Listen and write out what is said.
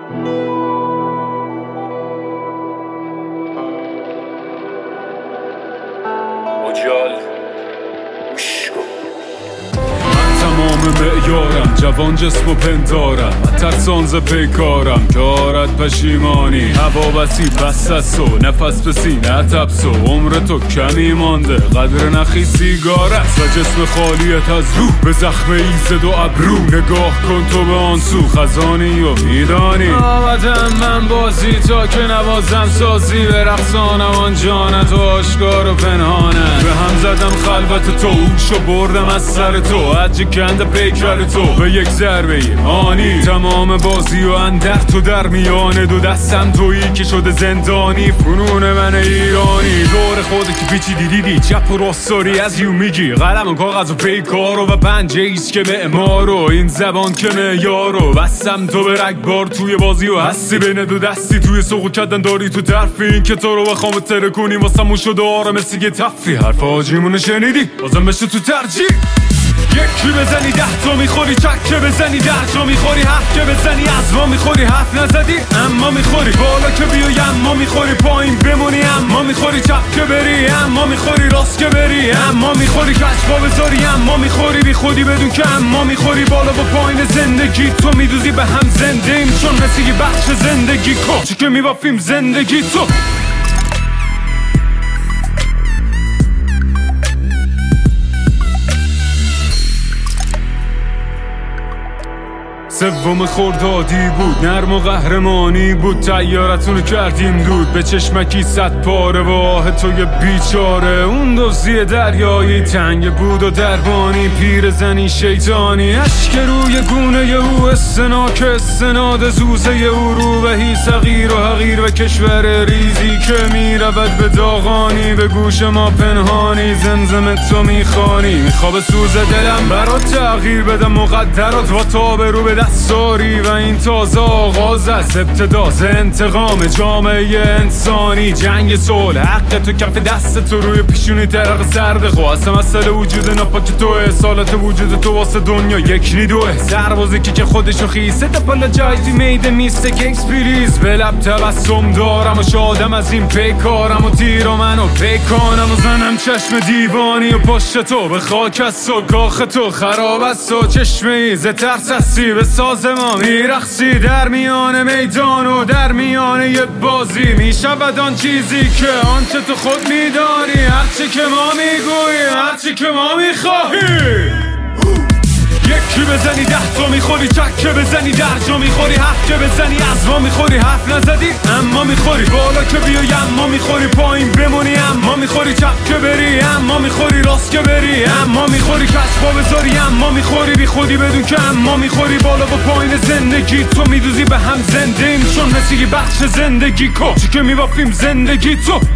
مجال گوش کن. من تمام معیارم، جوان جسم و پندارم، ترسان ز پیکارم که آرد پشیمانی. هوا بسی بست است و نفس به سینه تبس و عمر تو کمی مانده، قدر نخی سیگار است و جسم خالیت از روح به زخم ایزد و ابرو. نگاه کن تو به آن سو، خزانی و میدانی آمدم من بازی تا که نوازم سازی، به رقصانم آن جانت و آشکار و پنهانم. به هم زدم خلوت تو، اوشو بردم از سر تو، عجی کند پیکر تو به یک ضربه آنی. تمام بازی و اندر تو در میانه دو دستم تویی که شده زندانی. فنون من ایرانی دور خود که پیچی دیدی، چپ و راستاری از یو میگی، قلم و کاغذ و پیکارو و پنجه ایست که معمارو، این زبان که معیارو. بستم تو به رگبار توی بازی و هستی بین دو دستی، توی سوق کردن داری تو طرفی، این که تو رو بخوام تره کنیم واسمون شده آره مثل یه تفریح. حرف آجیمونو شنیدی بازم بشه تو ترجیح. یکی بزنی 10 تا میخوری، چکه بزنی 10 تا میخوری، 7 که بزنی از ما میخوری. حرف نزدی اما میخوری، بالا که بیای اما میخوری، پایین بمونی اما میخوری، چپ که بری اما میخوری، راست که بری اما میخوری، کشفا بذاری اما میخوری، بی خودی بدون که اما میخوری. بالا با پایین زندگی تو میدوزی به هم زنده ایم، چون مثل یه بخش زندگی کچی که میبافیم زندگی تو. سوم خردادی بود، نرم و قهرمانی بود، تیارتونو کردیم دود به چشمکی 100 پاره و آه توی بیچاره. اون دوزی دریایی تنگ بود و دربانی، پیر زنی شیطانی، اشک روی گونه او، استناک استناد زوزه او، روبهی صغیر و حقیر و کشور ریزی که میرود به داغانی. به گوش ما پنهانی زمزم تو میخوانی، میخواب سوز دلم برات تغییر بدم مقدرات و تا برو به دستاری. و این تازه آغاز از ابتداز انتقام جامعه انسانی. جنگ صلح حق تو کف دست تو، روی پیشونی ترق سرد خواست مسئله وجود ناپاک تو، اصالت وجود تو واسه دنیا یک نیدوه. سربازی که خودشو خیسه تپالا جایزی میده میستک اکسپریز، به لب تبسم دارم و شادم از این پیکارم و تیر و منو پیکانم و زنم چشم دیوانی و پشت تو به خاک است و کاخ تو خراب است و چشمه ای ز ترس هستی به ساز ما میرخصی. در میان میدان و در میان یه بازی میشود آن چیزی که آنچه تو خود میدانی، هرچی که ما میگوییم، هرچی که ما میخواهیم. یکی بزنی 10 تا میخوری، چکه بزنی 10 جا میخوری، 7 که بزنی از ما میخوری. حرف نزدی اما میخوری، بالا که بیای اما میخوری، پایین بمونی اما میخوری، چپ که بری اما میخوری، راست که بری اما میخوری، کشفا بذاری اما میخوری، بی خودی بدون که اما میخوری. بالا با پایین زندگی تو میدوزی به هم زنده ایم، چون مثل یه بخش زندگی کچی که میبافیم زندگی تو.